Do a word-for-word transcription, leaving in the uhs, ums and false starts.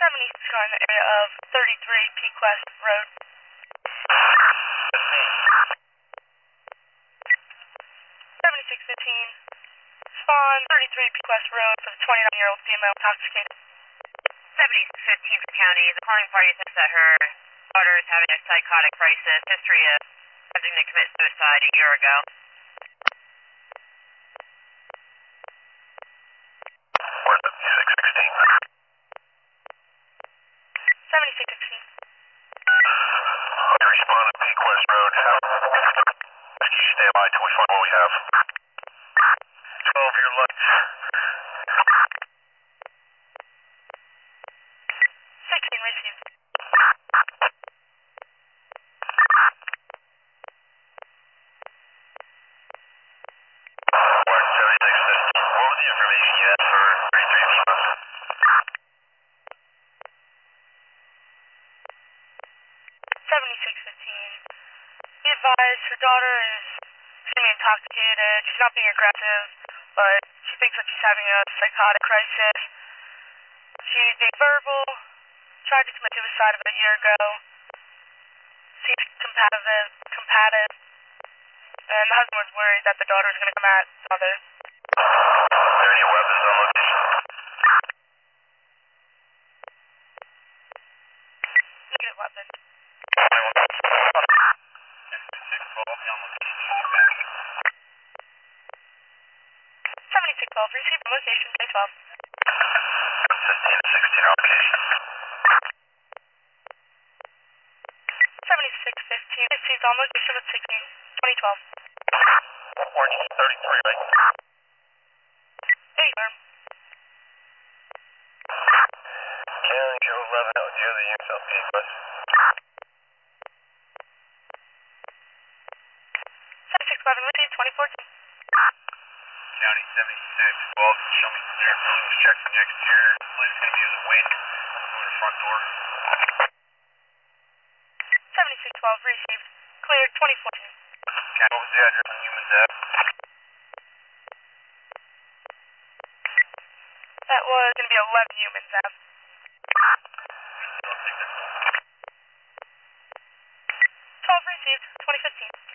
seventy-six car in the area of thirty-three Peak West Road. seventy-six fifteen. Spawn, thirty-three Peak West Road for the twenty-nine-year-old female intoxicated. seventy-six fifteen for county. The calling party says that her daughter is having a psychotic crisis, history of having to commit suicide a year ago. Where's the six sixteen? seventy-six sixteen. Okay, respond to Peak West Road. Can you stand by till we find what we have? twelve, your lights. sixteen received. seventy-six fifteen. What was the information you had for thirty-three Peak West? seventy-six fifteen. Be advised, her daughter is extremely intoxicated. She's not being aggressive, but she thinks that she's having a psychotic crisis. She's being verbal, tried to commit suicide about a year ago. Seems competitive, combative, and the husband was worried that the daughter was going to come at the mother. Are there any weapons on location? Negative weapon. seventy-six twelve, received on location, J twelve. fifteen to sixteen location. seventy-six fifteen, received on location with sixteen, twenty twelve. Orange thirty-three, right? Hey, arm. County Joe eleven, do you have the units on Peak West? seventy-six eleven, received twenty fourteen. County seventy-six, twelve, show me clear. Let's check the exterior. I believe it's going to be in the wing. Go to the front door. seventy-six twelve, received. Clear, twenty fourteen. Okay, what was the address on Humans Ave? That was going to be eleven Humans Ave. I'll take that. twelve received, twenty fifteen.